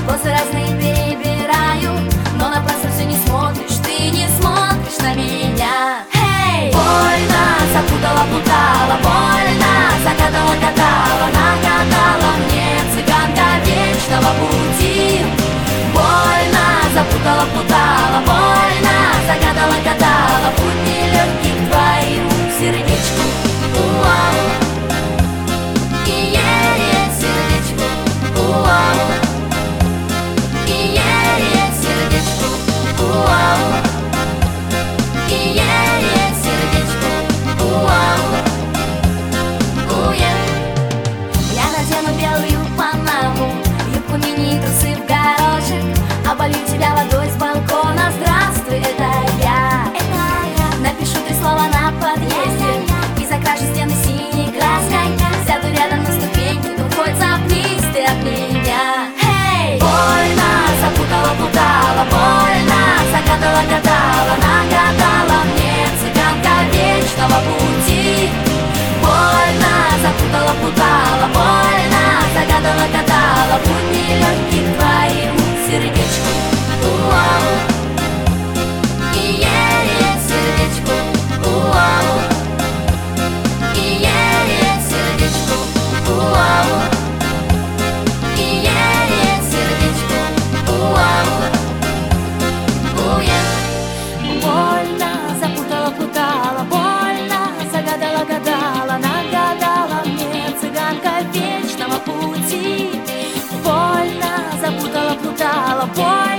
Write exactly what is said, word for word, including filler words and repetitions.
Косы разные перебираю, но напрасно все не смотришь, ты не смотришь на меня. Эй! Больно, запутала, путала, больно, загадала, гадала, нагадала мне цыганка вечного пути. Больно, запутала, путала, больно, загадала, гадала, путь нелегкий к твоему сердечку. Уау! И-е-е, сердечку. Уау! И-е-е, сердечку. Уау! И-е-е, сердечку. Уау! Уе! Я надену белую панаму, юбку мини и трусы в горошек, оболью тебя водой с балкона. Здравствуй, это я. Это я. Напишу три слова на подъезде и закрашу стены синей краской. Сяду рядом на ступеньки, ну хоть запнись ты от меня. Эй! Больно, запутала, путала, больно, загадала, гадала, нагадала мне цыганка вечного пути. Больно, запутала, путала, больно, загадала, гадала, путь нелегкий к твоему сердечку. Уау! И-е-е, сердечку. Уау! И-е-е, сердечку. Уау! И-е-е, сердечку. Уау! Уе! Больно, запутала, путала, больно, загадала, гадала, нагадала мне цыганка вечного пути. Больно, запутала, путала, больно.